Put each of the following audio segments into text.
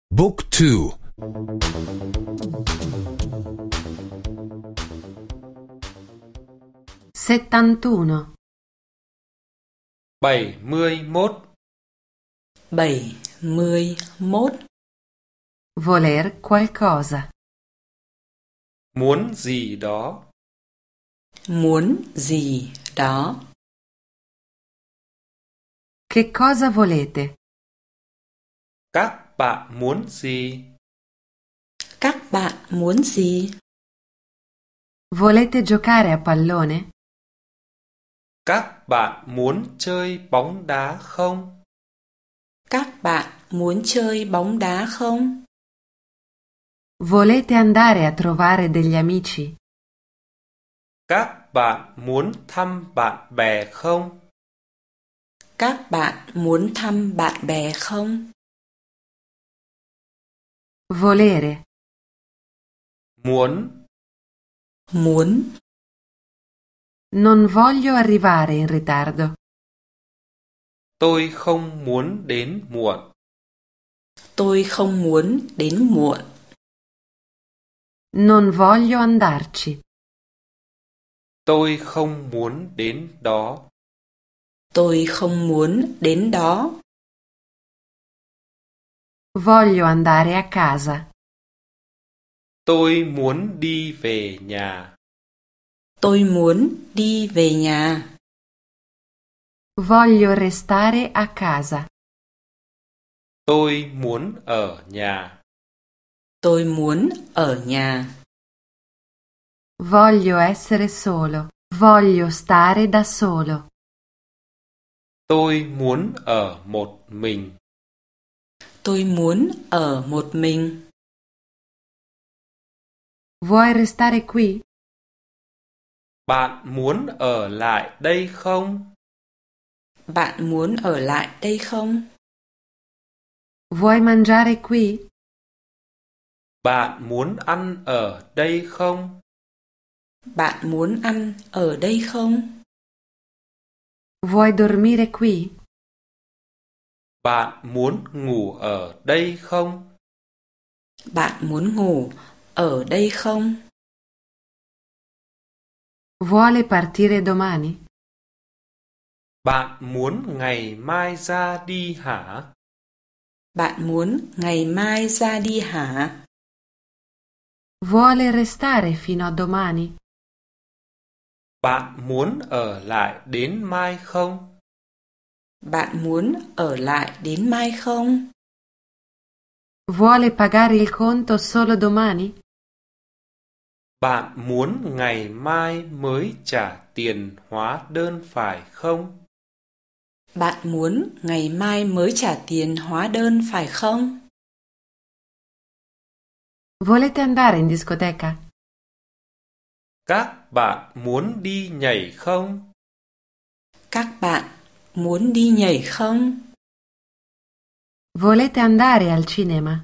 Book 2. 71. 71. 71. Voler qualcosa. Muốn gì đó. Muốn gì đó. Che cosa volete? Các bạn muốn gì? Các bạn muốn gì? Volete giocare a pallone? Các bạn muốn chơi bóng đá không? Các bạn muốn chơi bóng đá không? Volete andare a trovare degli amici? Các bạn muốn thăm bạn bè không? Các bạn muốn thăm bạn bè không? Volere. Muốn. Muốn. Non voglio arrivare in ritardo. Tôi không muốn đến muộn. Tôi không muốn đến muộn. Non voglio andarci. Tôi không muốn đến đó. Tôi không muốn đến đó. Voglio andare a casa. Tôi muốn đi về nhà. Tôi muốn đi về nhà. Voglio restare a casa. Tôi muốn ở nhà. Tôi muốn ở nhà. Voglio essere solo. Voglio stare da solo. Tôi muốn ở một mình. Tôi muốn ở một mình. Vuoi restare qui? Bạn muốn ở lại đây không? Bạn muốn ở lại đây không? Vuoi mangiare qui? Bạn muốn ăn ở đây không? Bạn muốn ăn ở đây không? Vuoi dormire qui? Bạn muốn ngủ ở đây không? Bạn muốn ngủ ở đây không? Vuole partire domani? Bạn muốn ngày mai ra đi hả? Bạn muốn ngày mai ra đi hả? Vuole restare fino a domani? Bạn muốn ở lại đến mai không? Bạn muốn ở lại đến mai không? Vuole pagare il conto solo domani? Bạn muốn ngày mai mới trả tiền hóa đơn phải không? Bạn muốn ngày mai mới trả tiền hóa đơn phải không? Volete andare in discoteca? Các bạn muốn đi nhảy không? Các bạn muốn đi nhảy không? Volete andare al cinema?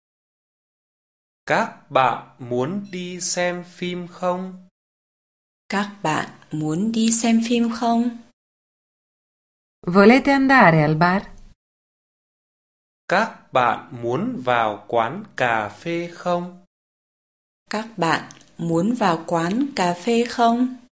Các bạn muốn đi xem phim không? Các bạn muốn đi xem phim không? Volete andare al bar? Các bạn muốn vào quán cà phê không? Các bạn muốn vào quán cà phê không?